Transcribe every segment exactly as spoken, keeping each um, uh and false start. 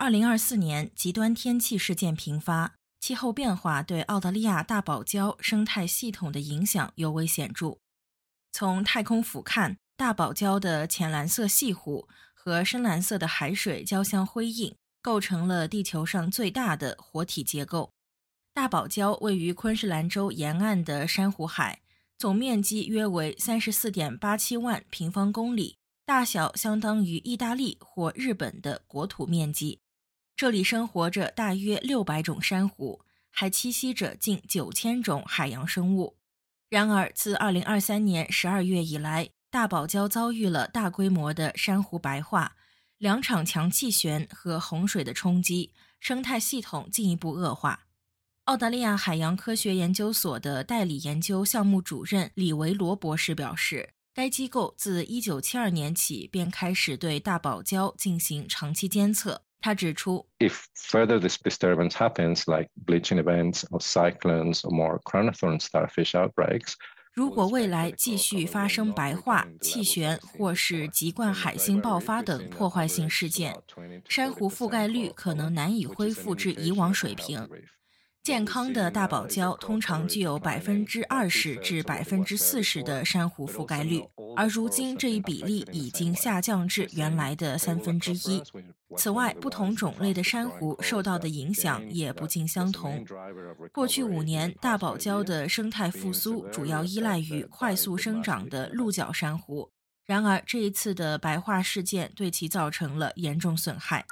二零二四年极端天气事件频发，气候变化对澳大利亚大堡礁生态系统的影响尤为显著。从太空俯瞰，大堡礁的浅蓝色细湖和深蓝色的海水交相辉映，构成了地球上最大的活体结构。大堡礁位于昆士兰州沿岸的珊瑚海，总面积约为 三十四点八七万平方公里，大小相当于意大利或日本的国土面积。这里生活着大约六百种珊瑚，还栖息着近九千种海洋生物。然而，自二零二三年十二月以来，大堡礁遭遇了大规模的珊瑚白化，两场强气旋和洪水的冲击，生态系统进一步恶化。澳大利亚海洋科学研究所的代理研究项目主任李维罗博士表示，该机构自一九七二年起便开始对大堡礁进行长期监测。他指出 If further this disturbance happens, like bleaching events or cyclones or more crown of thorns starfish outbreaks, 如果未来继续发生白化、气旋或是籍贯海星爆发等破坏性事件，珊瑚覆盖率可能难以恢复至以往水平。健康的大堡礁通常具有 百分之二十 至 百分之四十 的珊瑚覆盖率，而如今这一比例已经下降至原来的三分之一。此外，不同种类的珊瑚受到的影响也不尽相同。过去五年，大堡礁的生态复苏主要依赖于快速生长的鹿角珊瑚，然而这一次的白化事件对其造成了严重损害。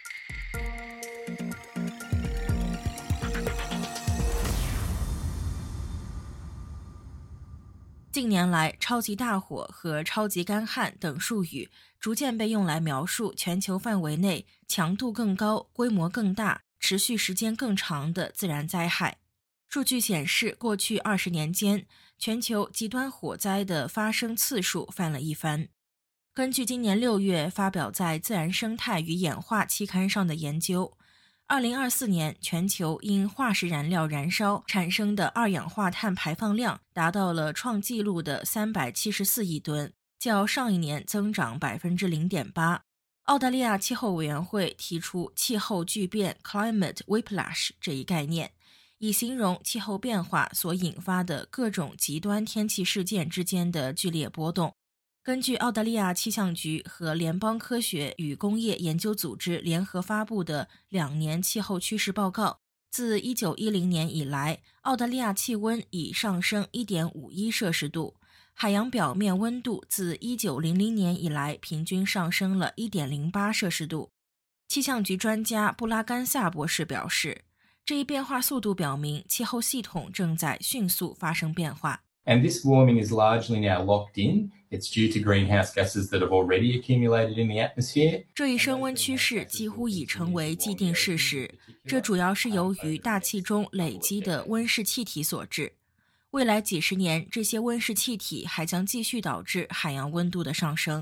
近年来，超级大火和超级干旱等术语逐渐被用来描述全球范围内强度更高、规模更大、持续时间更长的自然灾害。数据显示，过去二十年间，全球极端火灾的发生次数翻了一番。根据今年六月发表在《自然生态与演化》期刊上的研究，二零二四年全球因化石燃料燃烧产生的二氧化碳排放量达到了创纪录的三百七十四亿吨，较上一年增长 百分之零点八。 澳大利亚气候委员会提出气候巨变 Climate Whiplash 这一概念，以形容气候变化所引发的各种极端天气事件之间的剧烈波动。根据澳大利亚气象局和联邦科学与工业研究组织联合发布的两年气候趋势报告，自一九一零年以来，澳大利亚气温已上升 一点五一摄氏度，海洋表面温度自一九零零年以来平均上升了 一点零八摄氏度。气象局专家布拉甘萨博士表示，这一变化速度表明气候系统正在迅速发生变化。 And this warming is largely now locked in. It's due to greenhouse gases that have already accumulated in the atmosphere. 这一升温趋势几乎已成为既定事实，这主要是由于大气中累积的温室气体所致。未来几十年，这些温室气体还将继续导致海洋温度的上升。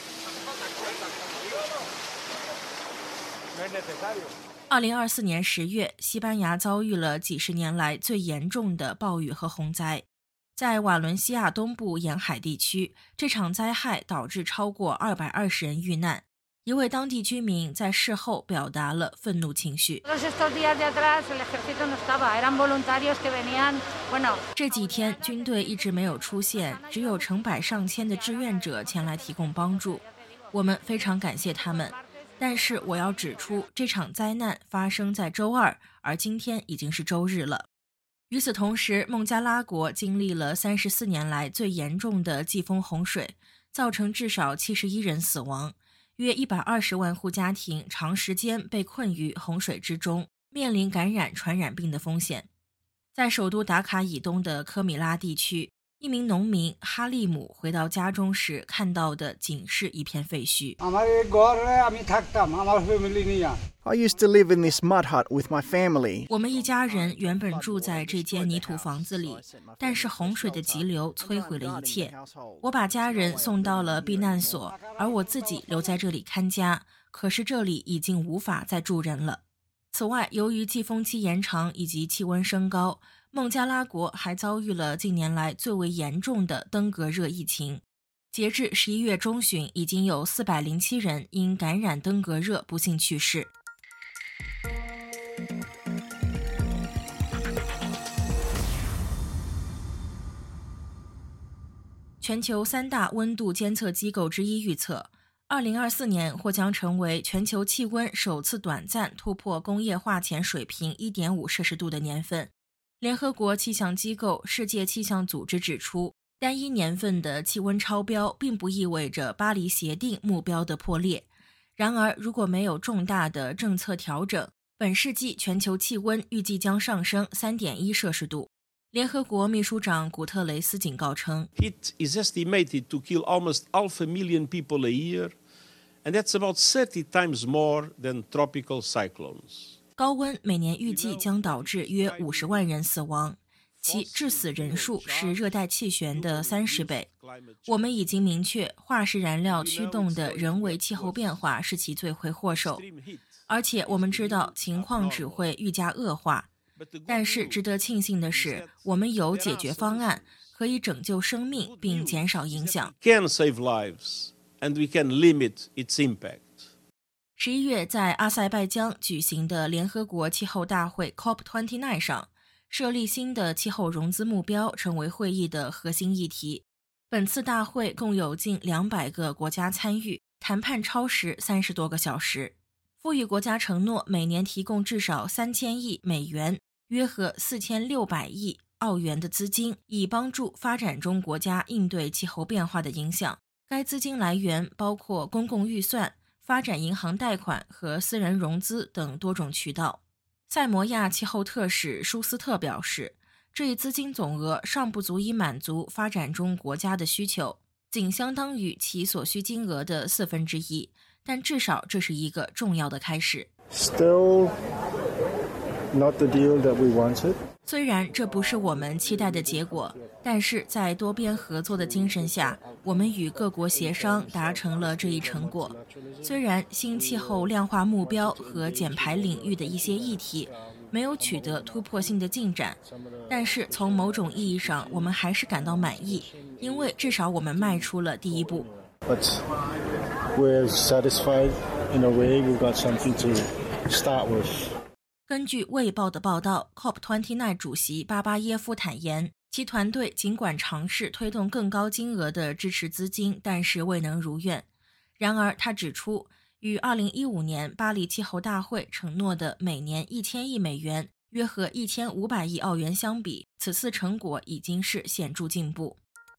二零二四年十月，西班牙遭遇了几十年来最严重的暴雨和洪灾。在瓦伦西亚东部沿海地区，这场灾害导致超过二百二十人遇难。一位当地居民在事后表达了愤怒情绪。这几天军队一直没有出现，只有成百上千的志愿者前来提供帮助。我们非常感谢他们。但是我要指出，这场灾难发生在周二，而今天已经是周日了。与此同时，孟加拉国经历了三十四年来最严重的季风洪水，造成至少七十一人死亡，约一百二十万户家庭长时间被困于洪水之中，面临感染传染病的风险。在首都达卡以东的科米拉地区，一名农民哈利姆回到家中时看到的仅是一片废墟。 I used to live in this mud hut with my family. 我们一家人原本住在这间泥土房子里，但是洪水的急流摧毁了一切。我把家人送到了避难所，而我自己留在这里看家，可是这里已经无法再住人了。此外，由于季风期延长以及气温升高，孟加拉国还遭遇了近年来最为严重的登革热疫情。截至十一月中旬，已经有四百零七人因感染登革热不幸去世。 全球三大温度监测机构之一预测，二零二四年或将成为全球气温首次短暂突破工业化前水平 一点五 摄氏度的年份。联合国气象机构世界气象组织指出，单一年份的气温超标并不意味着巴黎协定目标的破裂。然而，如果没有重大的政策调整，本世纪全球气温预计将上升 三点一 摄氏度。联合国秘书长古特雷斯警告称 It is estimated to kill almost half a million people a year, and that's about thirty times more than tropical cyclones. 高温每年预计将导致约五十万人死亡，其致死人数是热带气旋的三十倍。我们已经明确，化石燃料驱动的人为气候变化是其罪魁祸首，而且我们知道情况只会愈加恶化。但是值得庆幸的是，我们有解决方案，可以拯救生命并减少影响。 Can save lives, and we can limit its impact. 十一月在阿塞拜疆举行的联合国气候大会 C O P 二十九 上，设立新的气候融资目标成为会议的核心议题。本次大会共有近两百个国家参与，谈判超时三十多个小时。富裕国家承诺每年提供至少三千亿美元，约合四千六百亿澳元的资金，以帮助发展中国家应对气候变化的影响。该资金来源包括公共预算、发展银行贷款和私人融资等多种渠道。塞摩亚气候特使舒斯特表示，这一资金总额尚不足以满足发展中国家的需求，仅相当于其所需金额的四分之一，但至少这是一个重要的开始。 Still not the deal that we wanted. 虽然这不是我们期待的结果，但是在多边合作的精神下，我们与各国协商达成了这一成果。虽然新气候量化目标和减排领域的一些议题没有取得突破性的进展，但是从某种意义上，我们还是感到满意，因为至少我们迈出了第一步。 But we're satisfied in a way. We've got something to start with. 根据《卫报》的报道 ，C O P 二十九 主席巴巴耶夫坦言，其团队尽管尝试推动更高金额的支持资金，但是未能如愿。然而，他指出，与二零一五年巴黎气候大会承诺的每年一千亿美元，约合一千五百亿澳元相比，此次成果已经是显著进步。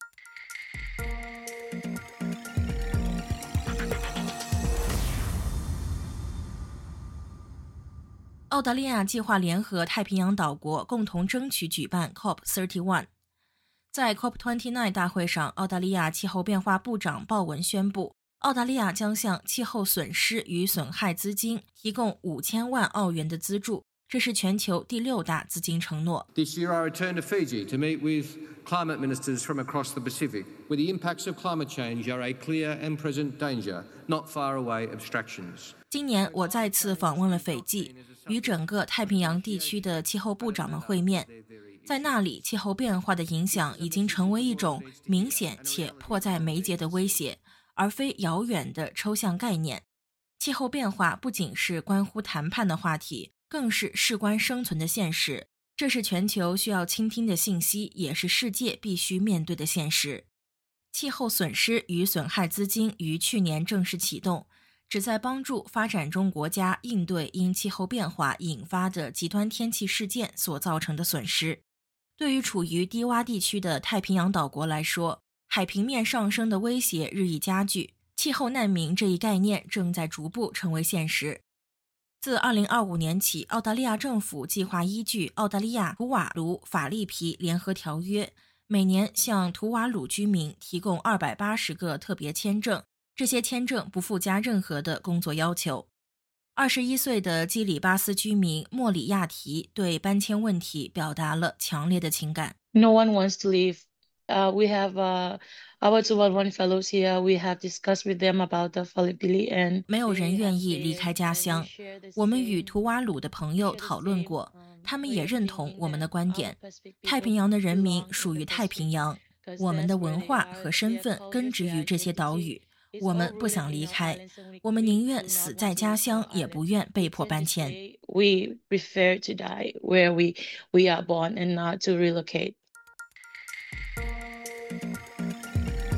澳大利亚计划联合太平洋岛国共同争取举办 C O P 三十一。在 C O P 二十九 大会上，澳大利亚气候变化部长鲍文宣布，澳大利亚将向气候损失与损害资金提供五千万澳元的资助，这是全球第六大资金承诺。 This year I returned to Fiji to meet with climate ministers from across the Pacific, where the impacts of climate change are a clear and present danger, not far away abstractions. 今年我再次访问了斐济，与整个太平洋地区的气候部长们会面。在那里，气候变化的影响已经成为一种明显且迫在眉睫的威胁，而非遥远的抽象概念。气候变化不仅是关乎谈判的话题，更是事关生存的现实。这是全球需要倾听的信息，也是世界必须面对的现实。气候损失与损害资金于去年正式启动，旨在帮助发展中国家应对因气候变化引发的极端天气事件所造成的损失。对于处于低洼地区的太平洋岛国来说，海平面上升的威胁日益加剧，气候难民这一概念正在逐步成为现实。自二零二五年起，澳大利亚政府计划依据澳大利亚图瓦卢法利皮联合条约，每年向图瓦卢居民提供二百八十个特别签证，这些签证不附加任何的工作要求。二十一岁的基里巴斯居民莫里亚提对搬迁问题表达了强烈的情感。 No one wants to leave. Uh, we have uh, our Tuvaluan fellows here. We have discussed with them about the Falipili and 没有人愿意离开家乡。我们与图瓦鲁的朋友讨论过，他们也认同我们的观点。太平洋的人民属于太平洋，我们的文化和身份根植于这些岛屿。我们不想离开，我们宁愿死在家乡，也不愿被迫搬迁。 We prefer to die where we, we are born and not to relocate.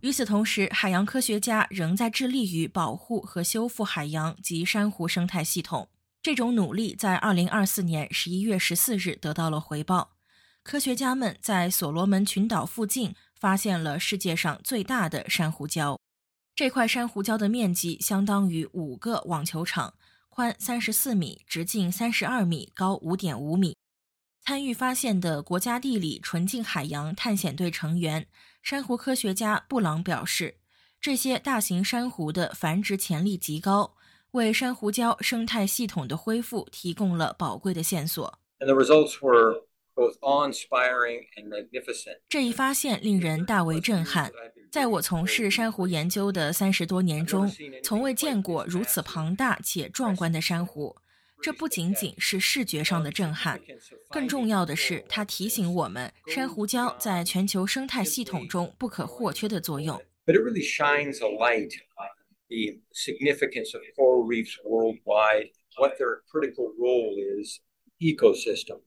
与此同时，海洋科学家仍在致力于保护和修复海洋及珊瑚生态系统。这种努力在二零二四年十一月十四日得到了回报。科学家们在所罗门群岛附近发现了世界上最大的珊瑚礁。这块珊瑚礁的面积相当于五个网球场，宽三十四米，直径三十二米，高五点五米。参与发现的国家地理纯净海洋探险队成员、珊瑚科学家布朗表示，这些大型珊瑚的繁殖潜力极高，为珊瑚礁生态系统的恢复提供了宝贵的线索。 And the results were both awe-inspiring and magnificent. 这一发现令人大为震撼。在我从事珊瑚研究的三十多年中，从未见过如此庞大且壮观的珊瑚。这不仅仅是视觉上的震撼，更重要的是，它提醒我们珊瑚礁在全球生态系统中不可或缺的作用。 But it really shines a light on the significance of coral reefs worldwide, what their critical role is in the ecosystem.